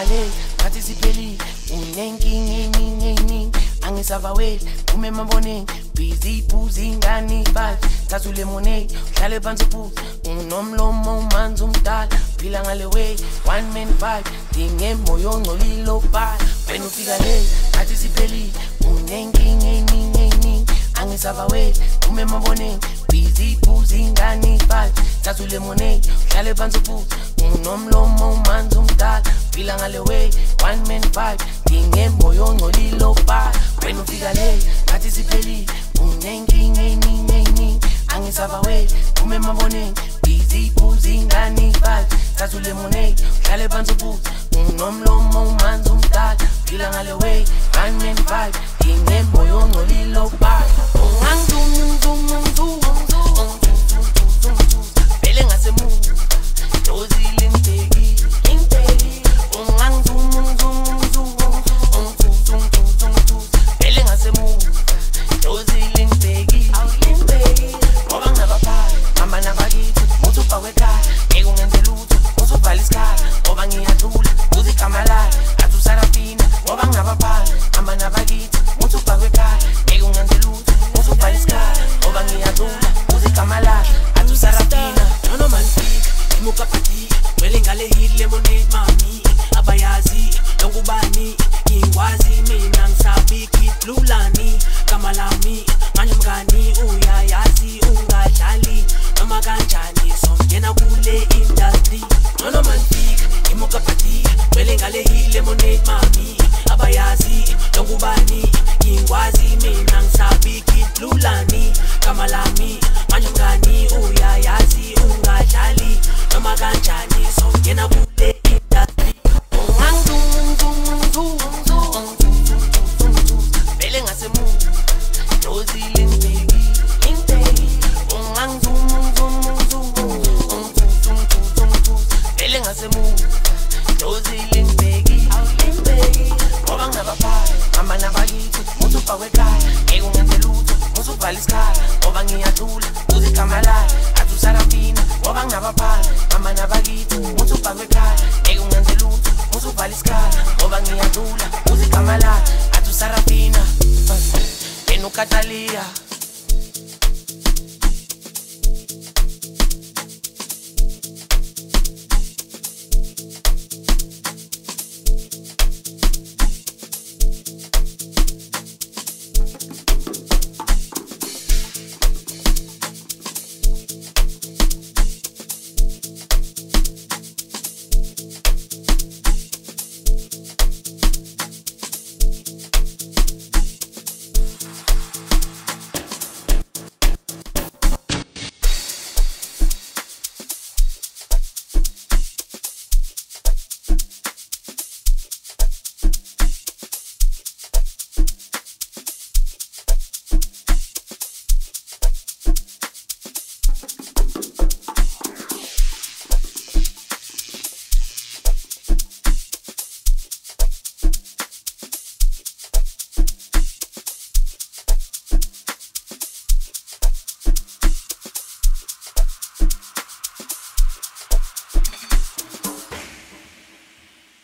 le ngathi sipheli unenkingi angisavaweli umemaboneni busy phuzi ingane ifala thatha ulemonade hlale phansi phuzi unomlomo umanzi umdala phila ngale way one man vibe dinge moyo ongcolile obhala wena ufika le ngathi sipheli unenkingi angisavaweli umemaboneni busy phuzi ingane ifala thatha ulemonade hlale phansi phuzi unomlomo umanzi umdala phila ngale way one man vibe dinge moyo ongcolile obhala wena ufika le ngathi sipheli unenkingi angisavaweli umemaboneni busy phuzi ingane ifala thatha ulemonade hlale phansi phuzi unomlomo umanzi umdala phila ngale way one man vibe dinge moyo ongcolile obhala vele ngasemuva dozile ngibheki vele ngasemuva dozile ngibheki ngoba ngingabaphala hamba nabakithi uthi ufakwe ekhaya ngeke ungenze lutho uthi uvala isikhala ngoba ngiyadlula uthi igama layo athi uSarafina ngoba ngingabaphala hamba nabakithi uthi ufakwe ekhaya ngeke ungenze lutho uthi uvala isikhala ngoba ngiyadlula uthi igama layo athi uSarafina no man speak imuka pati wele ngale hit lemonade mami abayazi lokubani ingwazi mina ngisabi kitlulani kama lami manje mngani uyayazi ungadlali noma kanjani songena kule industry no man speak imuka pati wele ngale hit lemonade mami abayazi lokubani ingwazi mina ngisabi kitlulani kama lami manje mngani uyayazi ungadlali noma kanjani songena kule industry vele ngasemuva dozile ngibheki vele ngasemuva dozile ngibheki ngoba ngingabaphala hamba nabakithi uthi ufakwe ekhaya ngeke ungenze lutho uthi uvala isikhala ngoba ngiyadlula uthi igama layo athi uSarafina ngoba ngingabaphala hamba nabakithi uthi ufakwe ekhaya ngeke ungenze lutho uthi uvala isikhala ngoba ngiyadlula uthi igama layo athi uSarafina wena uKatalia